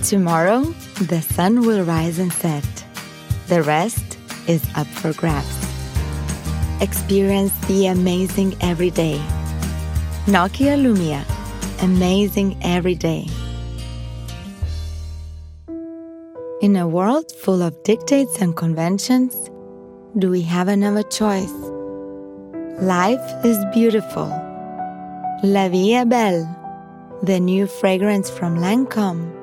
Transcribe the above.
Tomorrow, the sun will rise and set. The rest is up for grabs. Experience the amazing every day. Nokia Lumia. Amazing every day. In a world full of dictates and conventions, do we have another choice? Life is beautiful. La vie est belle, the new fragrance from Lancôme.